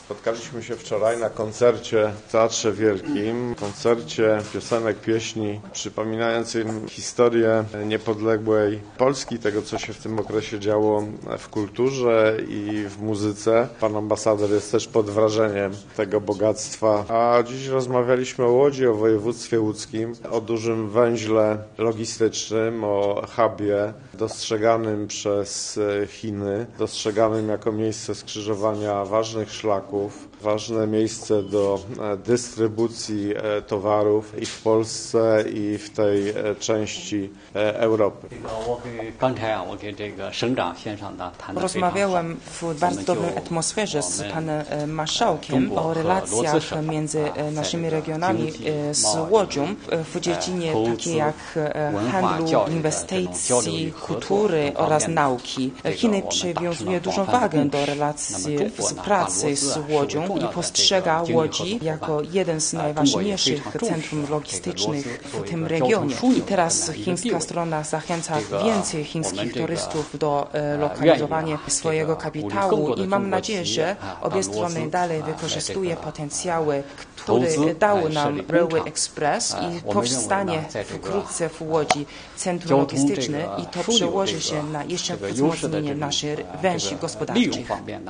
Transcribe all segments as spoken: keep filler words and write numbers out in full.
Spotkaliśmy się wczoraj na koncercie w Teatrze Wielkim, koncercie piosenek, pieśni przypominającym historię niepodległej Polski, tego co się w tym okresie działo w kulturze i w muzyce. Pan ambasador jest też pod wrażeniem tego bogactwa. A dziś rozmawialiśmy o Łodzi, o województwie łódzkim, o dużym węźle logistycznym, o hubie dostrzeganym przez Chiny, dostrzeganym jako miejsce skrzyżowania ważnych szlaków, ważne miejsce do dystrybucji towarów i w Polsce, i w tej części Europy. Rozmawiałem w bardzo dobrej atmosferze z panem marszałkiem o relacjach między naszymi regionami z Łodzią w dziedzinie takiej jak handlu, inwestycji, kultury oraz nauki. Chiny przywiązują dużą wagę do relacji współpracy z Łodzią i postrzega Łodzi jako jeden z najważniejszych centrum logistycznych w tym regionie. I teraz chińska strona zachęca więcej chińskich turystów do lokalizowania swojego kapitału i mam nadzieję, że obie strony dalej wykorzystują potencjały, który dał nam Railway Express i powstanie wkrótce w Łodzi centrum logistyczne i to przełoży się na jeszcze wzmocnienie naszych więzi gospodarczych.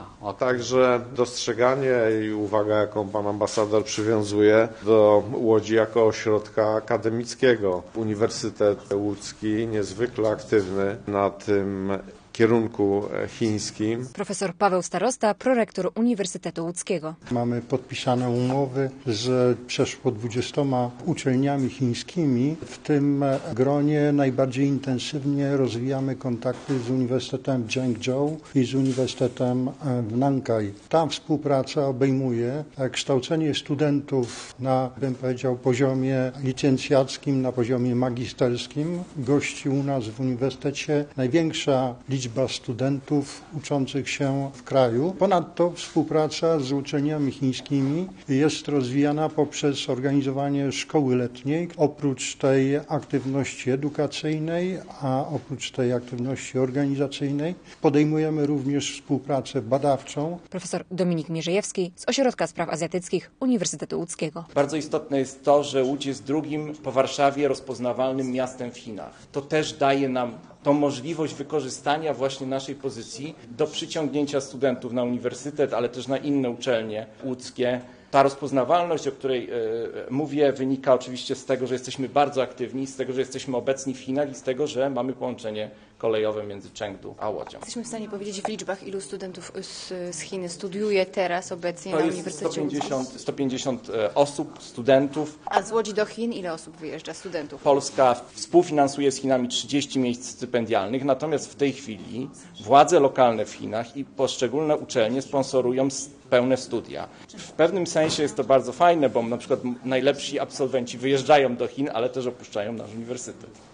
Także dostrzeganie i uwaga, jaką pan ambasador przywiązuje do Łodzi jako ośrodka akademickiego. Uniwersytet Łódzki niezwykle aktywny na tym kierunku chińskim. Profesor Paweł Starosta, prorektor Uniwersytetu Łódzkiego. Mamy podpisane umowy z przeszło dwudziestoma uczelniami chińskimi. W tym gronie najbardziej intensywnie rozwijamy kontakty z Uniwersytetem Zhengzhou i z Uniwersytetem w Nankai. Ta współpraca obejmuje kształcenie studentów na, bym powiedział, poziomie licencjackim, na poziomie magisterskim. Gości u nas w uniwersytecie największa liczba liczba studentów uczących się w kraju. Ponadto współpraca z uczelniami chińskimi jest rozwijana poprzez organizowanie szkoły letniej. Oprócz tej aktywności edukacyjnej, a oprócz tej aktywności organizacyjnej podejmujemy również współpracę badawczą. Profesor Dominik Mierzejewski z Ośrodka Spraw Azjatyckich Uniwersytetu Łódzkiego. Bardzo istotne jest to, że Łódź jest drugim po Warszawie rozpoznawalnym miastem w Chinach. To też daje nam tą możliwość wykorzystania właśnie naszej pozycji do przyciągnięcia studentów na uniwersytet, ale też na inne uczelnie łódzkie. Ta rozpoznawalność, o której y, mówię, wynika oczywiście z tego, że jesteśmy bardzo aktywni, z tego, że jesteśmy obecni w Chinach i z tego, że mamy połączenie kolejowe między Chengdu a Łodzią. Jesteśmy w stanie powiedzieć w liczbach, ilu studentów z, z Chin studiuje teraz obecnie to na jest Uniwersytecie Łódzkim? sto pięćdziesiąt osób, studentów. A z Łodzi do Chin ile osób wyjeżdża, studentów? Polska współfinansuje z Chinami trzydzieści miejsc stypendialnych, natomiast w tej chwili władze lokalne w Chinach i poszczególne uczelnie sponsorują pełne studia. W pewnym sensie jest to bardzo fajne, bo na przykład najlepsi absolwenci wyjeżdżają do Chin, ale też opuszczają nasz uniwersytet.